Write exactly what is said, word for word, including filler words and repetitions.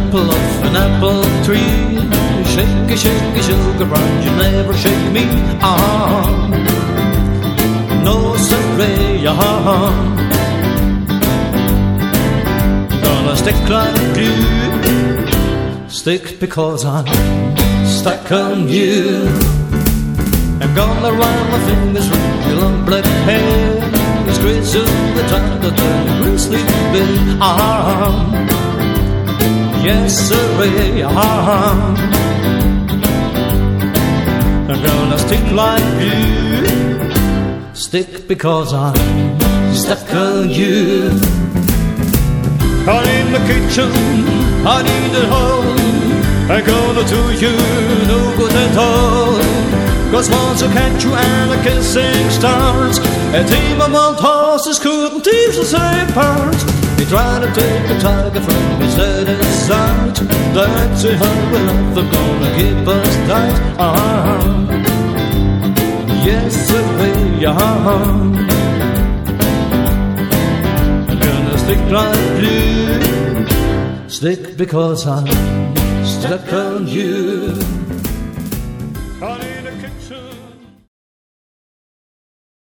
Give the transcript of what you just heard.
apple off an apple tree. Shake a shake a sugar brand, you never shake me. Ah, no siree, ah. Gonna stick like glue, stick because I'm stuck on you. I'm gonna run my fingers through your long black hair, trace of the time that the grizzly bear. Ah, yes siree, ah. I'm gonna stick like glue, stick because I'm stuck on you. Out in the kitchen, I need a home. I'm gonna do you no good at all. Cause once I catch you and a kissing starts, a team of wild horses couldn't teach the same parts. They try to take the tiger from his dead sight. That's a how we're never gonna keep us tight. Ah, yes siree, ah. I'm gonna stick like glue, stick because I'm stuck on you. Out in the kitchen.